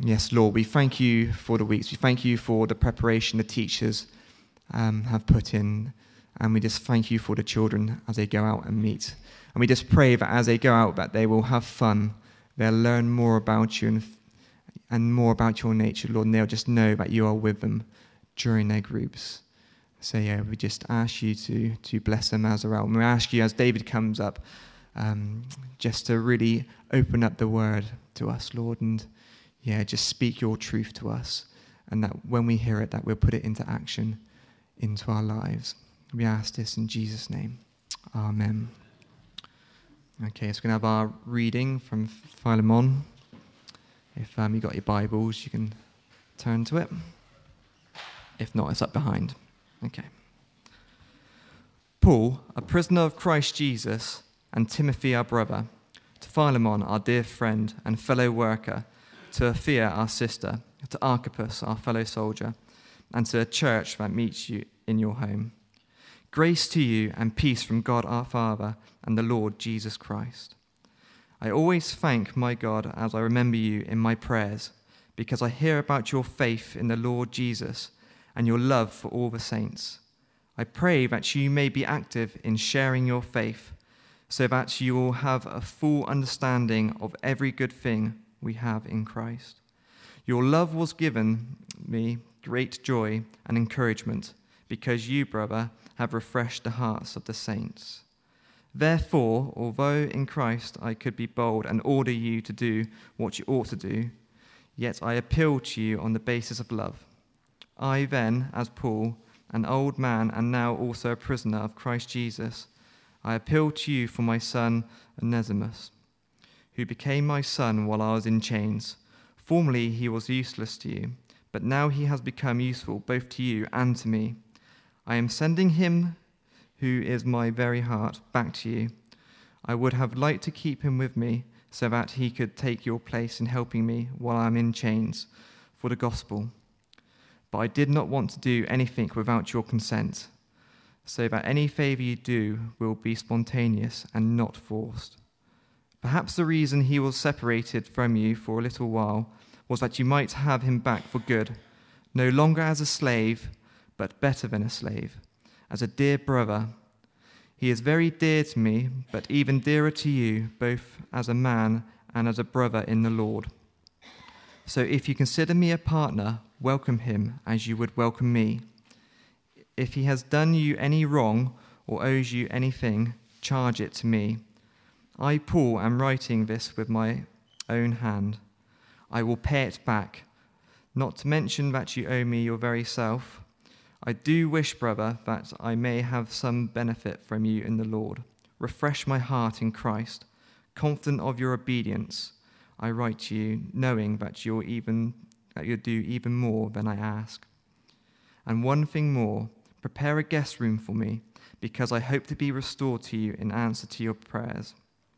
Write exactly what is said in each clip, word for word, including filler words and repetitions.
Yes, Lord, we thank you for the weeks. We thank you for the preparation the teachers um, have put in. And we just thank you for the children as they go out and meet. And we just pray that as they go out, that they will have fun. They'll learn more about you and, and more about your nature, Lord. And they'll just know that you are with them during their groups. So, yeah, we just ask you to, to bless them as well. And we ask you, as David comes up, um, just to really open up the word to us, Lord. And, yeah, just speak your truth to us. And that when we hear it, that we'll put it into action into our lives. We ask this in Jesus' name. Amen. Okay, so we're going to have our reading from Philemon. If um, you've got your Bibles, you can turn to it. If not, it's up behind. Okay. Paul, a prisoner of Christ Jesus, and Timothy, our brother, to Philemon, our dear friend and fellow worker, to Apphia, our sister, to Archippus, our fellow soldier, and to a church that meets you in your home. Grace to you and peace from God our Father and the Lord Jesus Christ. I always thank my God as I remember you in my prayers, because I hear about your faith in the Lord Jesus and your love for all the saints. I pray that you may be active in sharing your faith, so that you will have a full understanding of every good thing we have in Christ. Your love was given me great joy and encouragement, because you, brother, have refreshed the hearts of the saints. Therefore, although in Christ I could be bold and order you to do what you ought to do, yet I appeal to you on the basis of love. I then, as Paul, an old man and now also a prisoner of Christ Jesus, I appeal to you for my son Onesimus, who became my son while I was in chains. Formerly he was useless to you, but now he has become useful both to you and to me. I am sending him, who is my very heart, back to you. I would have liked to keep him with me, so that he could take your place in helping me while I am in chains for the gospel. But I did not want to do anything without your consent, so that any favor you do will be spontaneous and not forced. Perhaps the reason he was separated from you for a little while was that you might have him back for good, no longer as a slave, but better than a slave, as a dear brother. He is very dear to me, but even dearer to you, both as a man and as a brother in the Lord. So if you consider me a partner, welcome him as you would welcome me. If he has done you any wrong or owes you anything, charge it to me. I, Paul, am writing this with my own hand. I will pay it back, not to mention that you owe me your very self. I do wish, brother, that I may have some benefit from you in the Lord. Refresh my heart in Christ. Confident of your obedience, I write to you, knowing that you'll even that you'll do even more than I ask. And one thing more, prepare a guest room for me, because I hope to be restored to you in answer to your prayers.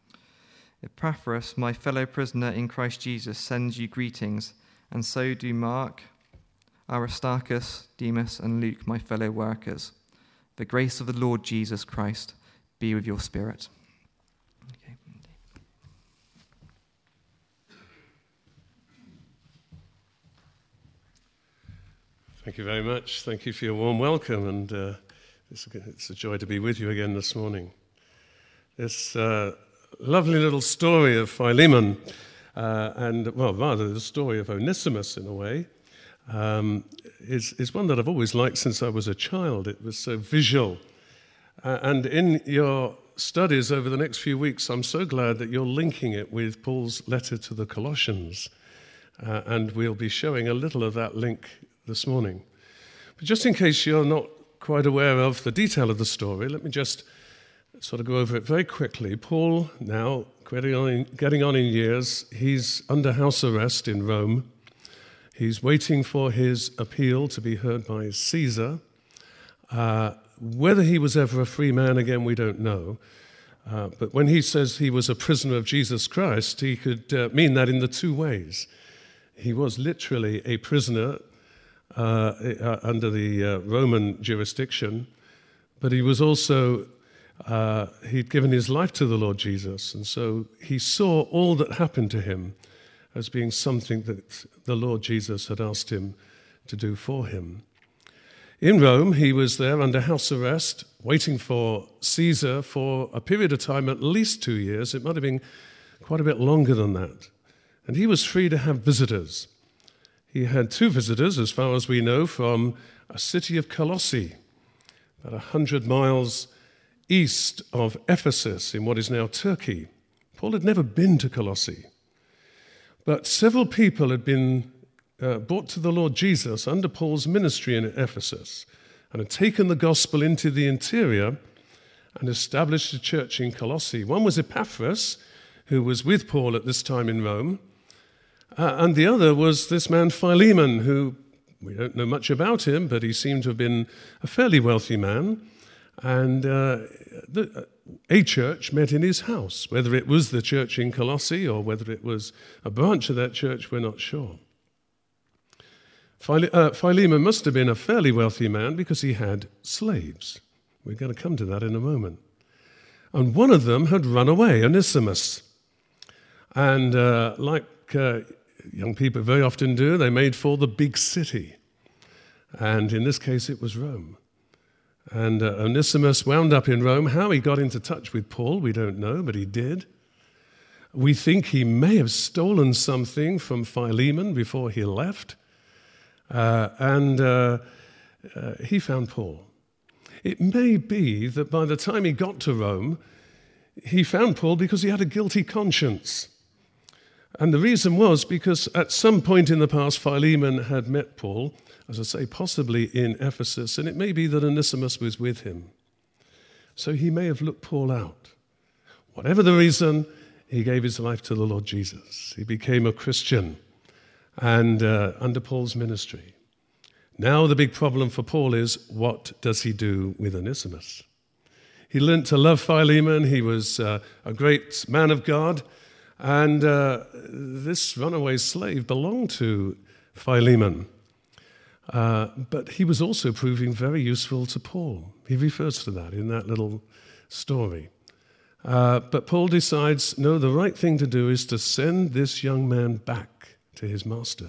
Epaphras, my fellow prisoner in Christ Jesus, sends you greetings, and so do Mark, Aristarchus, Demas, and Luke, my fellow workers. The grace of the Lord Jesus Christ be with your spirit. Okay. Thank you very much. Thank you for your warm welcome, and uh, it's, a, it's a joy to be with you again this morning. This uh, lovely little story of Philemon, uh, and, well, rather the story of Onesimus in a way, Um, is, is one that I've always liked since I was a child. It was so visual. Uh, and in your studies over the next few weeks, I'm so glad that you're linking it with Paul's letter to the Colossians. Uh, and we'll be showing a little of that link this morning. But just in case you're not quite aware of the detail of the story, let me just sort of go over it very quickly. Paul, now getting on in, getting on in years, he's under house arrest in Rome. He's waiting for his appeal to be heard by Caesar. Uh, whether he was ever a free man again, we don't know. Uh, but when he says he was a prisoner of Jesus Christ, he could uh, mean that in the two ways. He was literally a prisoner uh, uh, under the uh, Roman jurisdiction, but he was also, uh, he'd given his life to the Lord Jesus, and so he saw all that happened to him. as being something that the Lord Jesus had asked him to do for him. In Rome, he was there under house arrest, waiting for Caesar for a period of time, at least two years. It might have been quite a bit longer than that. And he was free to have visitors. He had two visitors, as far as we know, from a city of Colossae, about a hundred miles east of Ephesus in what is now Turkey. Paul had never been to Colossae, but several people had been uh, brought to the Lord Jesus under Paul's ministry in Ephesus and had taken the gospel into the interior and established a church in Colossae. One was Epaphras, who was with Paul at this time in Rome, uh, and the other was this man Philemon, who we don't know much about him, but he seemed to have been a fairly wealthy man. And uh, the, a church met in his house. Whether it was the church in Colossae or whether it was a branch of that church, we're not sure. Phile- uh, Philemon must have been a fairly wealthy man because he had slaves. We're going to come to that in a moment. And one of them had run away, Onesimus. And uh, like uh, young people very often do, they made for the big city. And in this case, it was Rome. And uh, Onesimus wound up in Rome. How he got into touch with Paul, we don't know, but he did. We think he may have stolen something from Philemon before he left. Uh, and uh, uh, he found Paul. It may be that by the time he got to Rome, he found Paul because he had a guilty conscience. And the reason was because at some point in the past, Philemon had met Paul, as I say, possibly in Ephesus, and it may be that Onesimus was with him. So he may have looked Paul out. Whatever the reason, he gave his life to the Lord Jesus. He became a Christian and uh, under Paul's ministry. Now the big problem for Paul is, what does he do with Onesimus? He learnt to love Philemon. He was uh, a great man of God, and uh, this runaway slave belonged to Philemon. Uh, but he was also proving very useful to Paul. He refers to that in that little story. Uh, but Paul decides, no, the right thing to do is to send this young man back to his master.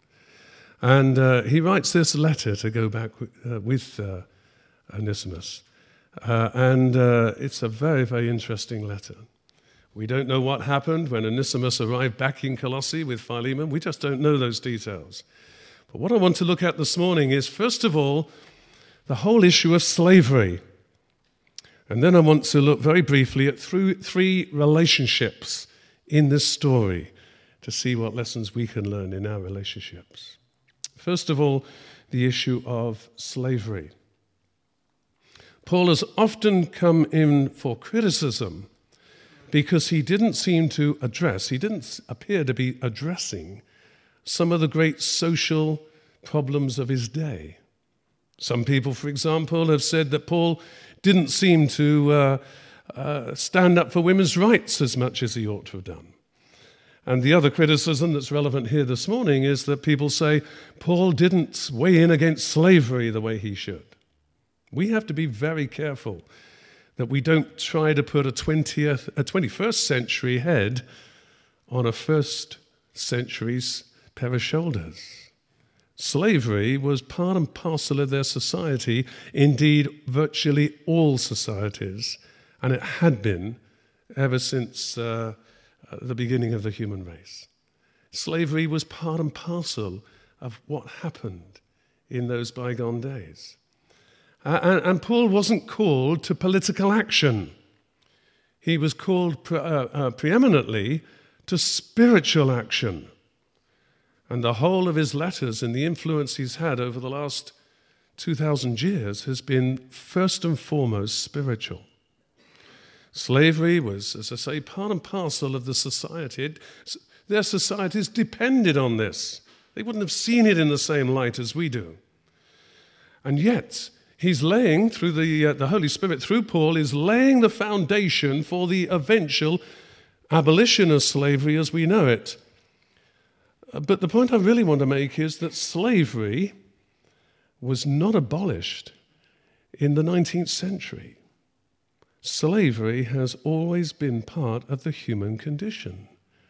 And uh, he writes this letter to go back with, uh, with uh, Onesimus. Uh, and uh, it's a very, very interesting letter. We don't know what happened when Onesimus arrived back in Colossae with Philemon. We just don't know those details. But what I want to look at this morning is, first of all, the whole issue of slavery. And then I want to look very briefly at through three relationships in this story to see what lessons we can learn in our relationships. First of all, the issue of slavery. Paul has often come in for criticism because he didn't seem to address, he didn't appear to be addressing some of the great social problems of his day. Some people, for example, have said that Paul didn't seem to uh, uh, stand up for women's rights as much as he ought to have done. And the other criticism that's relevant here this morning is that people say Paul didn't weigh in against slavery the way he should. We have to be very careful that we don't try to put a twentieth, a twenty-first century head on a first century's pair of shoulders. Slavery was part and parcel of their society, indeed virtually all societies, and it had been ever since uh, the beginning of the human race. Slavery was part and parcel of what happened in those bygone days. Uh, and, and Paul wasn't called to political action. He was called pre- uh, uh, preeminently to spiritual action. And the whole of his letters and the influence he's had over the last two thousand years has been first and foremost spiritual. Slavery was, as I say, part and parcel of the society. It, their societies depended on this. They wouldn't have seen it in the same light as we do. And yet, he's laying, through the, uh, the Holy Spirit, through Paul, is laying the foundation for the eventual abolition of slavery as we know it. But the point I really want to make is that slavery was not abolished in the nineteenth century. Slavery has always been part of the human condition.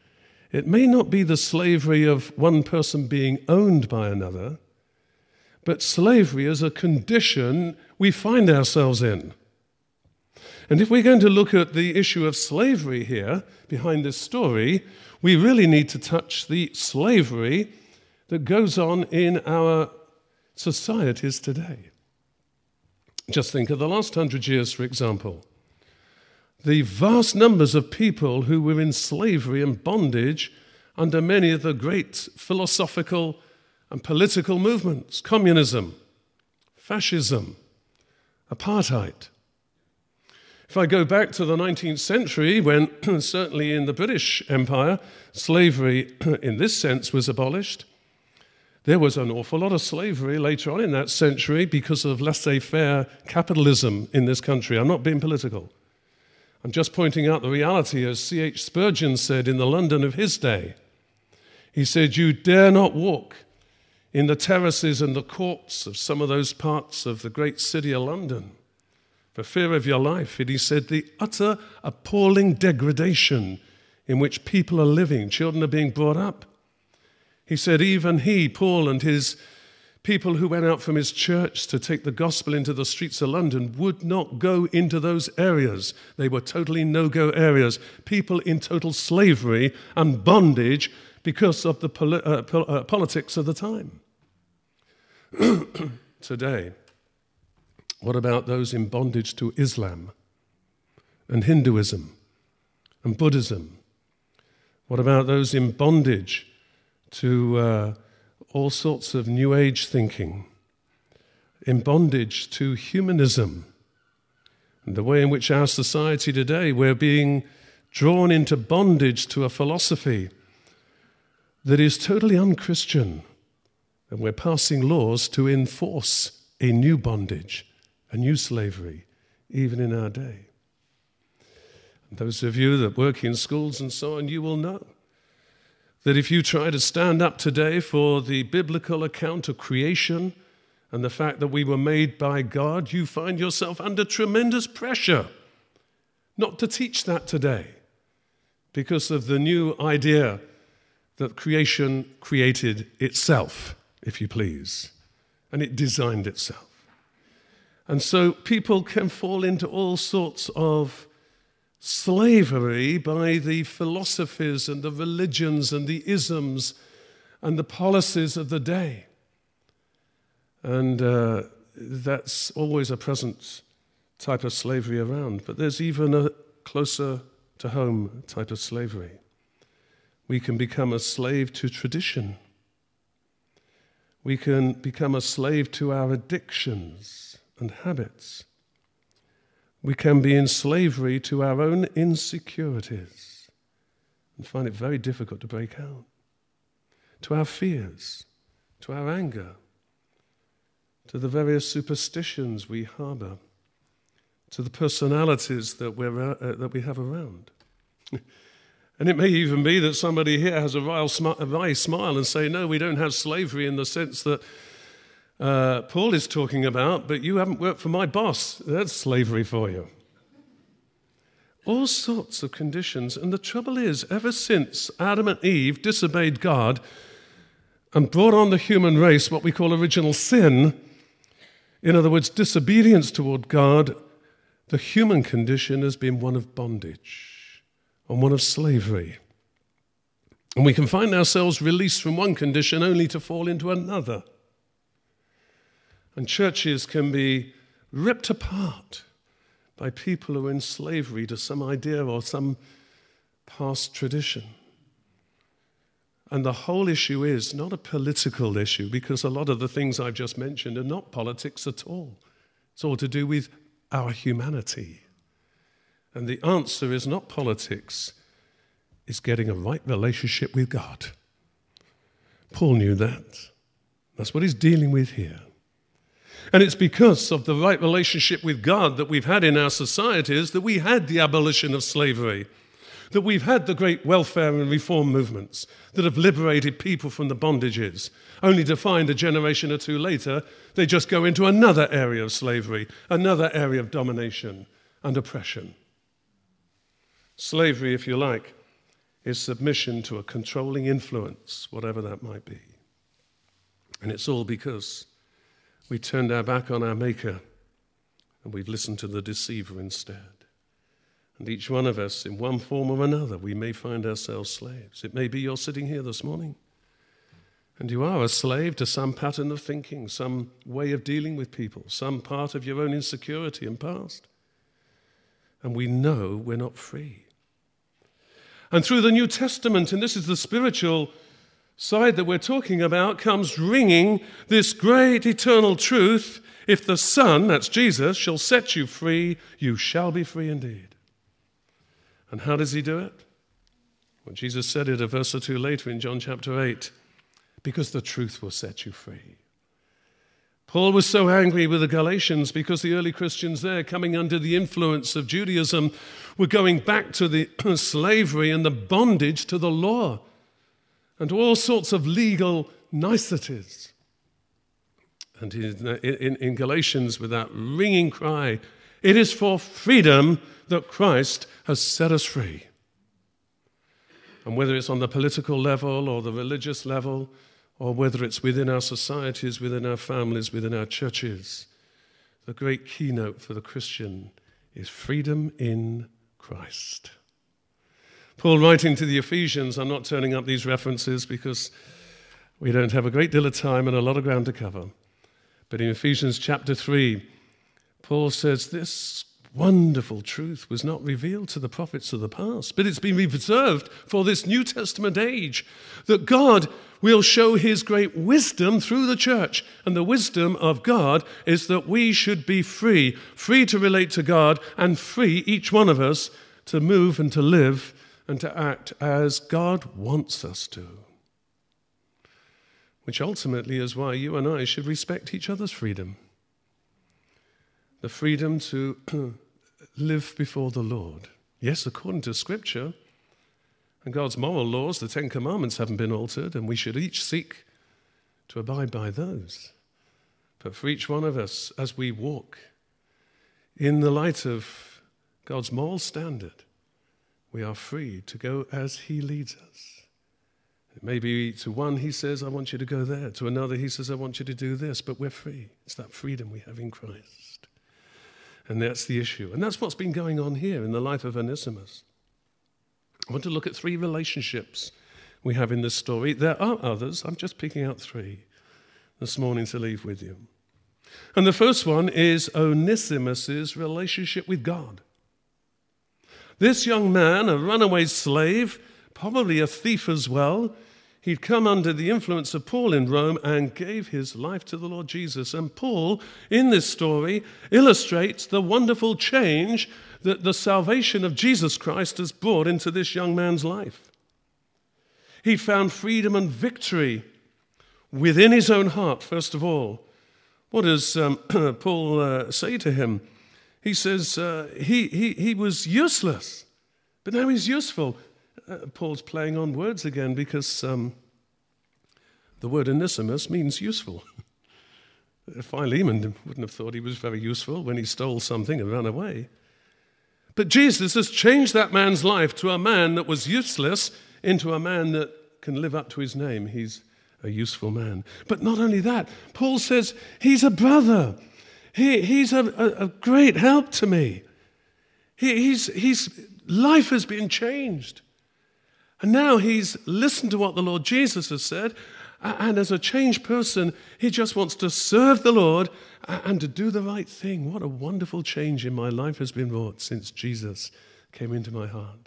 It may not be the slavery of one person being owned by another, but slavery is a condition we find ourselves in. And if we're going to look at the issue of slavery here, behind this story, we really need to touch the slavery that goes on in our societies today. Just think of the last hundred years, for example. The vast numbers of people who were in slavery and bondage under many of the great philosophical and political movements: communism, fascism, apartheid. If I go back to the nineteenth century, when certainly in the British Empire, slavery in this sense was abolished, there was an awful lot of slavery later on in that century because of laissez-faire capitalism in this country. I'm not being political. I'm just pointing out the reality, as C H Spurgeon said in the London of his day. He said, "You dare not walk in the terraces and the courts of some of those parts of the great city of London for fear of your life." And he said, the utter appalling degradation in which people are living, children are being brought up. He said even he, Paul, and his people who went out from his church to take the gospel into the streets of London would not go into those areas. They were totally no-go areas. People in total slavery and bondage because of the poli- uh, pol- uh, politics of the time. Today, what about those in bondage to Islam and Hinduism and Buddhism? What about those in bondage to uh, all sorts of New Age thinking, in bondage to humanism, and the way in which our society today, we're being drawn into bondage to a philosophy that is totally un-Christian, and we're passing laws to enforce a new bondage, a new slavery, even in our day. And those of you that work in schools and so on, you will know that if you try to stand up today for the biblical account of creation and the fact that we were made by God, you find yourself under tremendous pressure not to teach that today because of the new idea that creation created itself, if you please, and it designed itself. And so people can fall into all sorts of slavery by the philosophies and the religions and the isms and the policies of the day. And uh, that's always a present type of slavery around. But there's even a closer to home type of slavery. We can become a slave to tradition. We can become a slave to our addictions and habits. We can be in slavery to our own insecurities and find it very difficult to break out. To our fears, to our anger, to the various superstitions we harbor, to the personalities that, we're, uh, that we have around. And it may even be that somebody here has a wry, smi- a wry smile and say, no, we don't have slavery in the sense that Uh, Paul is talking about, but you haven't worked for my boss. That's slavery for you. All sorts of conditions. And the trouble is, ever since Adam and Eve disobeyed God and brought on the human race what we call original sin, in other words, disobedience toward God, the human condition has been one of bondage and one of slavery. And we can find ourselves released from one condition only to fall into another. And churches can be ripped apart by people who are in slavery to some idea or some past tradition. And the whole issue is not a political issue, because a lot of the things I've just mentioned are not politics at all. It's all to do with our humanity. And the answer is not politics, it's getting a right relationship with God. Paul knew that. That's what he's dealing with here. And it's because of the right relationship with God that we've had in our societies that we had the abolition of slavery, that we've had the great welfare and reform movements that have liberated people from the bondages, only to find a generation or two later they just go into another area of slavery, another area of domination and oppression. Slavery, if you like, is submission to a controlling influence, whatever that might be. And it's all because we turned our back on our Maker and we've listened to the deceiver instead. And each one of us, in one form or another, we may find ourselves slaves. It may be you're sitting here this morning and you are a slave to some pattern of thinking, some way of dealing with people, some part of your own insecurity and past. And we know we're not free. And through the New Testament, and this is the spiritual side that we're talking about, comes ringing this great eternal truth: if the Son, that's Jesus, shall set you free, you shall be free indeed. And how does he do it? Well, Jesus said it a verse or two later in John chapter eight, because the truth will set you free. Paul was so angry with the Galatians because the early Christians there, coming under the influence of Judaism, were going back to the slavery and the bondage to the law and all sorts of legal niceties. And in, in, in Galatians, with that ringing cry, it is for freedom that Christ has set us free. And whether it's on the political level or the religious level, or whether it's within our societies, within our families, within our churches, the great keynote for the Christian is freedom in Christ. Paul, writing to the Ephesians, I'm not turning up these references because we don't have a great deal of time and a lot of ground to cover. But in Ephesians chapter three, Paul says this wonderful truth was not revealed to the prophets of the past, but it's been reserved for this New Testament age, that God will show his great wisdom through the church. And the wisdom of God is that we should be free, free to relate to God, and free, each one of us, to move and to live and to act as God wants us to. Which ultimately is why you and I should respect each other's freedom. The freedom to live before the Lord. Yes, according to Scripture and God's moral laws, the Ten Commandments haven't been altered, and we should each seek to abide by those. But for each one of us, as we walk in the light of God's moral standard, we are free to go as he leads us. It may be to one he says, I want you to go there. To another he says, I want you to do this. But we're free. It's that freedom we have in Christ. And that's the issue. And that's what's been going on here in the life of Onesimus. I want to look at three relationships we have in this story. There are others. I'm just picking out three this morning to leave with you. And the first one is Onesimus's relationship with God. This young man, a runaway slave, probably a thief as well, he'd come under the influence of Paul in Rome and gave his life to the Lord Jesus. And Paul, in this story, illustrates the wonderful change that the salvation of Jesus Christ has brought into this young man's life. He found freedom and victory within his own heart, first of all. What does um, Paul uh, say to him? He says uh, he, he, he was useless, but now he's useful. Uh, Paul's playing on words again because um, the word Onesimus means useful. Philemon wouldn't have thought he was very useful when he stole something and ran away. But Jesus has changed that man's life to a man that was useless into a man that can live up to his name. He's a useful man. But not only that, Paul says he's a brother. He, he's a, a, a great help to me. He, he's, he's, life has been changed. And now he's listened to what the Lord Jesus has said, and as a changed person, he just wants to serve the Lord and to do the right thing. What a wonderful change in my life has been wrought since Jesus came into my heart.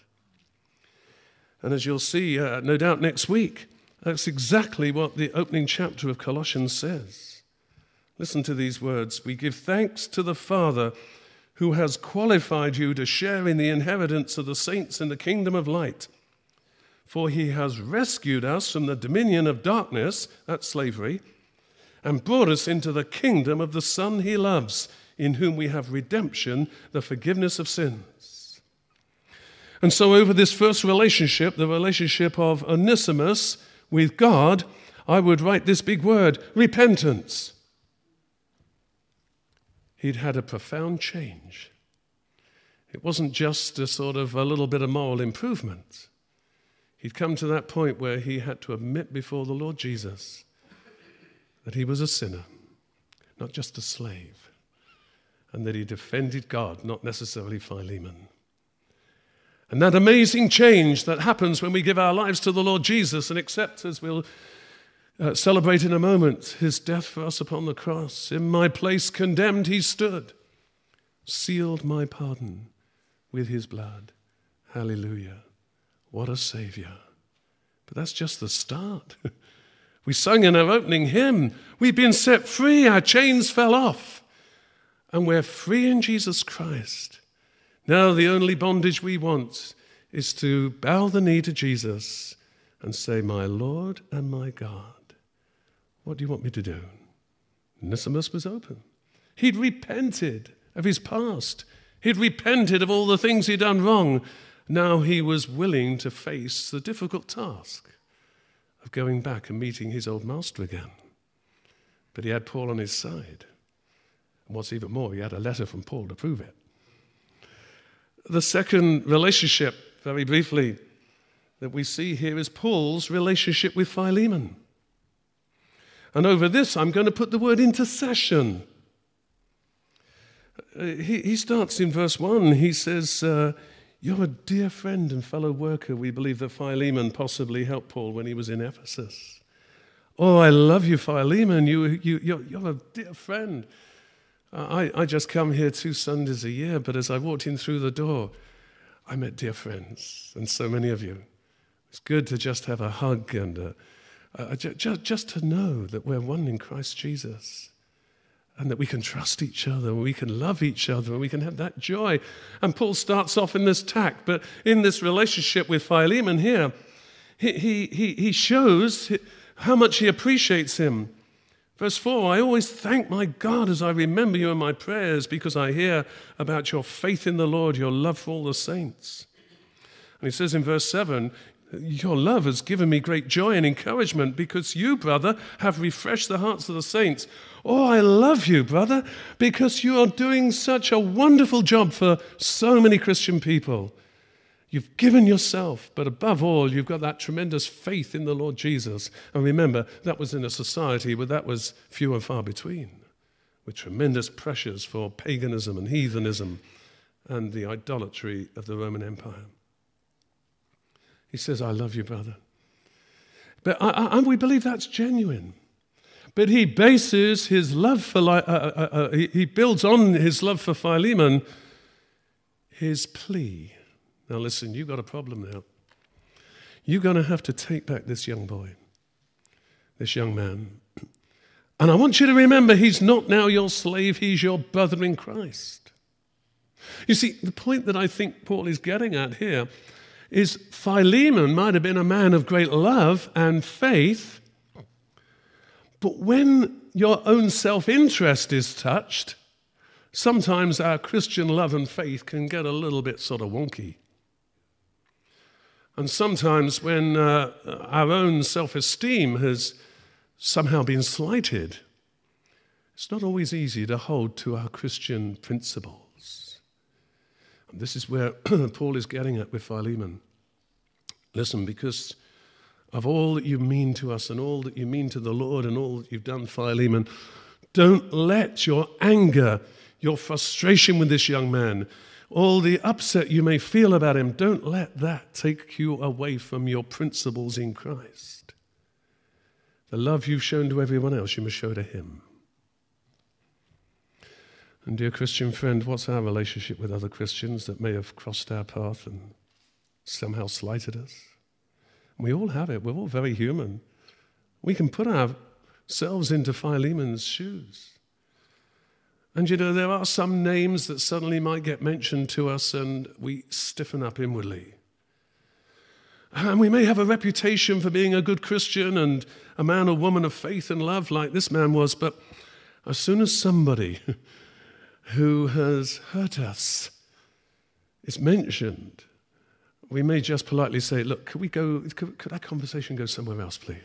And as you'll see, uh, no doubt next week, that's exactly what the opening chapter of Colossians says. Listen to these words. We give thanks to the Father who has qualified you to share in the inheritance of the saints in the kingdom of light. For he has rescued us from the dominion of darkness, that's slavery, and brought us into the kingdom of the Son he loves, in whom we have redemption, the forgiveness of sins. And so over this first relationship, the relationship of Onesimus with God, I would write this big word, repentance. He'd had a profound change. It wasn't just a sort of a little bit of moral improvement. He'd come to that point where he had to admit before the Lord Jesus that he was a sinner, not just a slave, and that he defended God, not necessarily Philemon. And that amazing change that happens when we give our lives to the Lord Jesus and accept, as we'll uh, celebrate in a moment, his death for us upon the cross. In my place condemned he stood, sealed my pardon with his blood. Hallelujah. What a Savior. But that's just the start. We sung in our opening hymn, we've been set free, our chains fell off, and we're free in Jesus Christ. Now the only bondage we want is to bow the knee to Jesus and say, my Lord and my God, what do you want me to do? Onesimus was open. He'd repented of his past. He'd repented of all the things he'd done wrong. Now he was willing to face the difficult task of going back and meeting his old master again. But he had Paul on his side. And what's even more, he had a letter from Paul to prove it. The second relationship, very briefly, that we see here is Paul's relationship with Philemon. And over this, I'm going to put the word intercession. Uh, he, he starts in verse one. He says, uh, you're a dear friend and fellow worker. We believe that Philemon possibly helped Paul when he was in Ephesus. Oh, I love you, Philemon. You, you, you're, you're a dear friend. I, I just come here two Sundays a year, but as I walked in through the door, I met dear friends, and so many of you. It's good to just have a hug and a, a, just, just to know that we're one in Christ Jesus, and that we can trust each other, and we can love each other, and we can have that joy. And Paul starts off in this tack, but in this relationship with Philemon here, he, he, he, he shows how much he appreciates him. Verse four, I always thank my God as I remember you in my prayers because I hear about your faith in the Lord, your love for all the saints. And he says in verse seven, your love has given me great joy and encouragement because you, brother, have refreshed the hearts of the saints. Oh, I love you, brother, because you are doing such a wonderful job for so many Christian people. You've given yourself, but above all, you've got that tremendous faith in the Lord Jesus. And remember, that was in a society where that was few and far between, with tremendous pressures for paganism and heathenism and the idolatry of the Roman Empire. He says, I love you, brother. But I, I, we believe that's genuine. But he bases his love for, uh, uh, uh, he, he builds on his love for Philemon, his plea. Now listen, you've got a problem now. You're going to have to take back this young boy, this young man. And I want you to remember, he's not now your slave, he's your brother in Christ. You see, the point that I think Paul is getting at here is Philemon might have been a man of great love and faith, but when your own self-interest is touched, sometimes our Christian love and faith can get a little bit sort of wonky. And sometimes when uh, our own self-esteem has somehow been slighted, it's not always easy to hold to our Christian principles. And this is where Paul is getting at with Philemon. Listen, because of all that you mean to us and all that you mean to the Lord and all that you've done, Philemon, don't let your anger, your frustration with this young man, all the upset you may feel about him, don't let that take you away from your principles in Christ. The love you've shown to everyone else, you must show to him. And dear Christian friend, what's our relationship with other Christians that may have crossed our path and somehow slighted us? We all have it. We're all very human. We can put ourselves into Philemon's shoes. And you know, there are some names that suddenly might get mentioned to us and we stiffen up inwardly. And we may have a reputation for being a good Christian and a man or woman of faith and love like this man was, but as soon as somebody who has hurt us is mentioned, we may just politely say, look, could we go, could, could that conversation go somewhere else, please?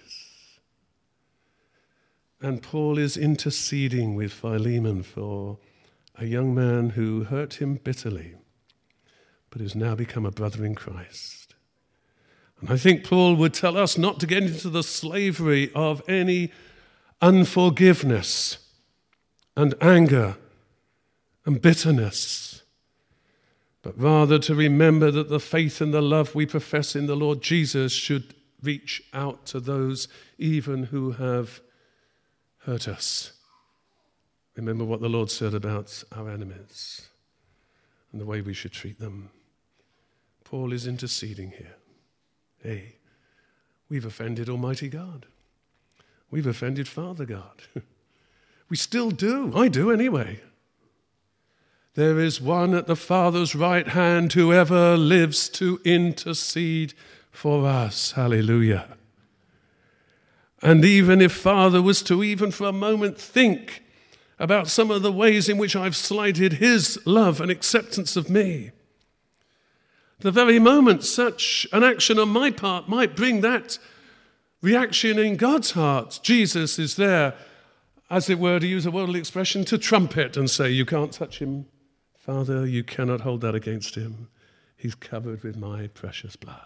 And Paul is interceding with Philemon for a young man who hurt him bitterly, but who's now become a brother in Christ. And I think Paul would tell us not to get into the slavery of any unforgiveness and anger and bitterness, but rather to remember that the faith and the love we profess in the Lord Jesus should reach out to those even who have hurt us. Remember what the Lord said about our enemies and the way we should treat them. Paul is interceding here. Hey, we've offended Almighty God. We've offended Father God. We still do. I do anyway. There is one at the Father's right hand who ever lives to intercede for us. Hallelujah. And even if Father was to even for a moment think about some of the ways in which I've slighted his love and acceptance of me, the very moment such an action on my part might bring that reaction in God's heart, Jesus is there, as it were, to use a worldly expression, to trumpet and say, you can't touch him, Father, you cannot hold that against him. He's covered with my precious blood.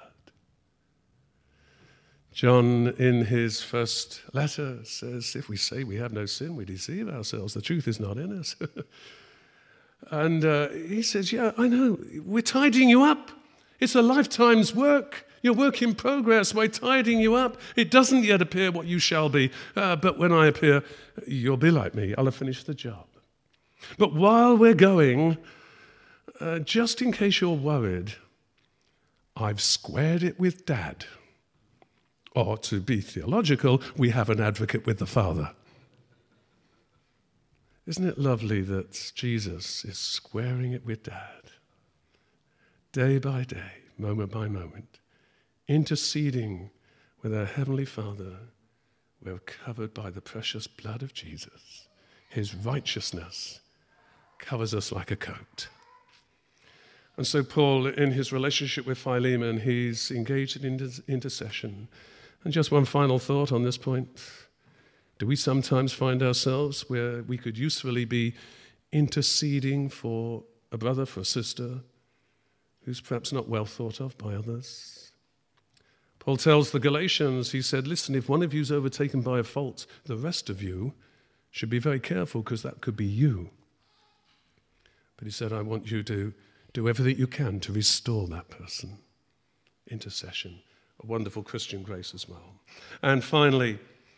John, in his first letter, says, if we say we have no sin, we deceive ourselves. The truth is not in us. And uh, he says, yeah, I know, we're tidying you up. It's a lifetime's work. Your work in progress. We're tidying you up. It doesn't yet appear what you shall be. Uh, but when I appear, you'll be like me. I'll have finished the job. But while we're going, uh, just in case you're worried, I've squared it with Dad. Or to be theological, we have an advocate with the Father. Isn't it lovely that Jesus is squaring it with Dad? Day by day, moment by moment, interceding with our Heavenly Father. We're covered by the precious blood of Jesus. His righteousness covers us like a coat. And so Paul, in his relationship with Philemon, he's engaged in inter- intercession. And just one final thought on this point. Do we sometimes find ourselves where we could usefully be interceding for a brother, for a sister, who's perhaps not well thought of by others? Paul tells the Galatians, he said, listen, if one of you is overtaken by a fault, the rest of you should be very careful because that could be you. But he said, I want you to do everything you can to restore that person. Intercession, a wonderful Christian grace as well. And finally,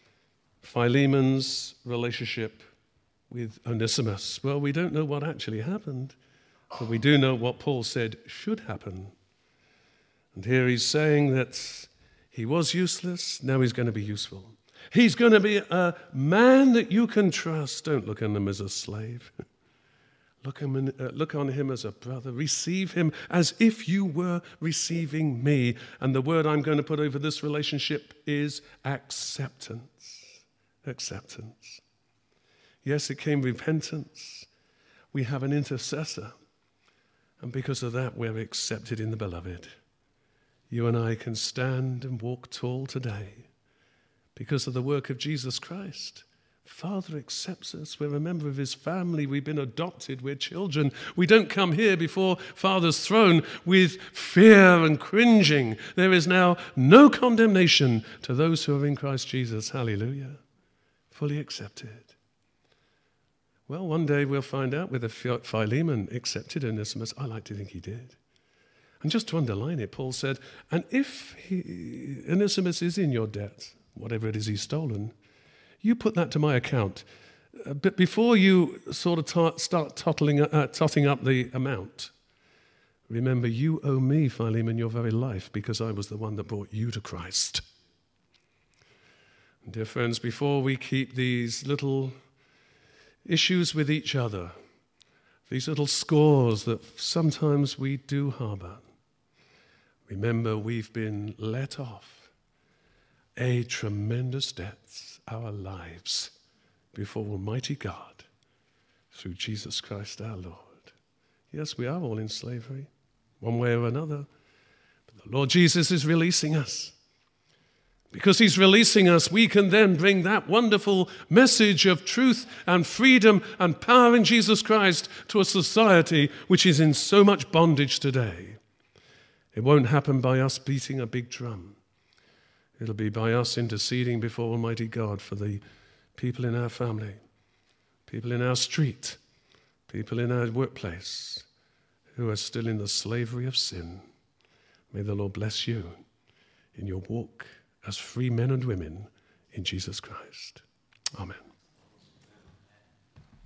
Philemon's relationship with Onesimus. Well, we don't know what actually happened, but we do know what Paul said should happen. And here he's saying that he was useless, now he's going to be useful. He's going to be a man that you can trust. Don't look on him as a slave. Look, him in, uh, look on him as a brother. Receive him as if you were receiving me. And the word I'm going to put over this relationship is acceptance. Acceptance. Yes, it came repentance. We have an intercessor. And because of that, we're accepted in the beloved. You and I can stand and walk tall today because of the work of Jesus Christ. Father accepts us. We're a member of his family. We've been adopted. We're children. We don't come here before Father's throne with fear and cringing. There is now no condemnation to those who are in Christ Jesus. Hallelujah. Fully accepted. Well, one day we'll find out whether Philemon accepted Onesimus. I like to think he did. And just to underline it, Paul said, and if he, Onesimus is in your debt, whatever it is he's stolen, you put that to my account. Uh, but before you sort of t- start tottling, uh, totting up the amount, remember you owe me, Philemon, your very life because I was the one that brought you to Christ. And dear friends, before we keep these little issues with each other, these little scores that sometimes we do harbor, remember we've been let off a tremendous debt, our lives before Almighty God through Jesus Christ our Lord. Yes, we are all in slavery, one way or another, but the Lord Jesus is releasing us. Because he's releasing us, we can then bring that wonderful message of truth and freedom and power in Jesus Christ to a society which is in so much bondage today. It won't happen by us beating a big drum. It'll be by us interceding before Almighty God for the people in our family, people in our street, people in our workplace who are still in the slavery of sin. May the Lord bless you in your walk as free men and women in Jesus Christ. Amen.